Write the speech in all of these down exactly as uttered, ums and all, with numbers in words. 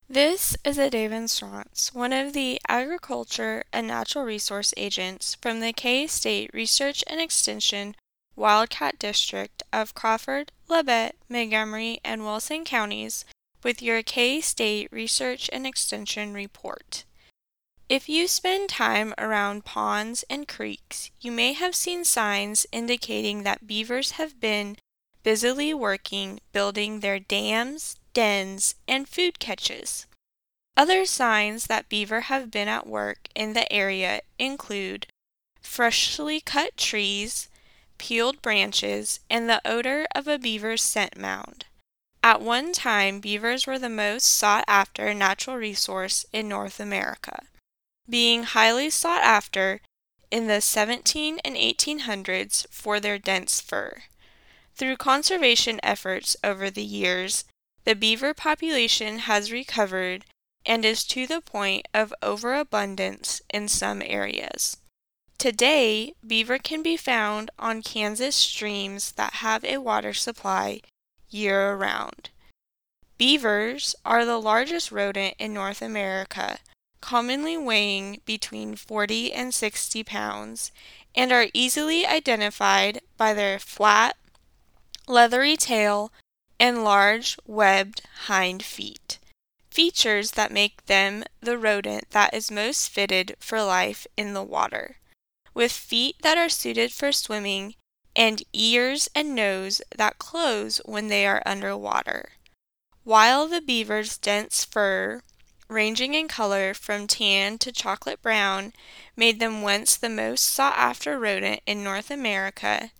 This is Adavan Strauss, one of the Agriculture and Natural Resource Agents from the K-State Research and Extension Wildcat District of Crawford, Labette, Montgomery, and Wilson counties with your K-State Research and Extension report. If you spend time around ponds and creeks, you may have seen signs indicating that beavers have been busily working building their dams, dens, and food catches. Other signs that beaver have been at work in the area include freshly cut trees, peeled branches, and the odor of a beaver's scent mound. At one time, beavers were the most sought-after natural resource in North America, being highly sought after in the seventeen and eighteen hundreds for their dense fur. Through conservation efforts over the years, the beaver population has recovered and is to the point of overabundance in some areas. Today, beaver can be found on Kansas streams that have a water supply year-round. Beavers are the largest rodent in North America, commonly weighing between forty and sixty pounds, and are easily identified by their flat, leathery tail and large, webbed hind feet, features that make them the rodent that is most fitted for life in the water, with feet that are suited for swimming and ears and nose that close when they are underwater. While the beaver's dense fur, ranging in color from tan to chocolate brown, made them once the most sought-after rodent in North America,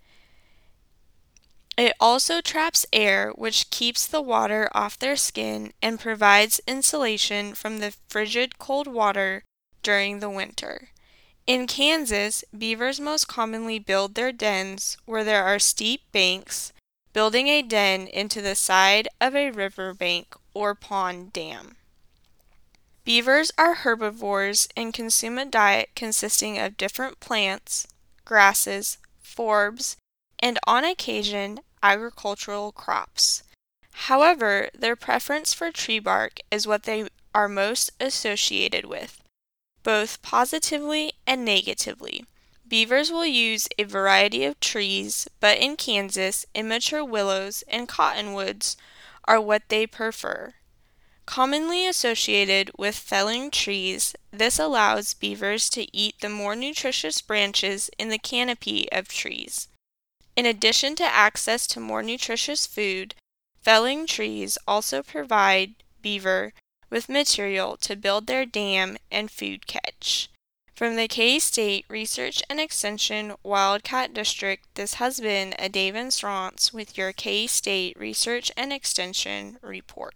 it also traps air, which keeps the water off their skin and provides insulation from the frigid cold water during the winter. In Kansas, beavers most commonly build their dens where there are steep banks, building a den into the side of a riverbank or pond dam. Beavers are herbivores and consume a diet consisting of different plants, grasses, forbs, and on occasion, agricultural crops. However, their preference for tree bark is what they are most associated with, both positively and negatively. Beavers will use a variety of trees, but in Kansas, immature willows and cottonwoods are what they prefer. Commonly associated with felling trees, this allows beavers to eat the more nutritious branches in the canopy of trees. In addition to access to more nutritious food, felling trees also provide beaver with material to build their dam and food catch. From the K-State Research and Extension Wildcat District, this has been Adavan Strauss with your K-State Research and Extension report.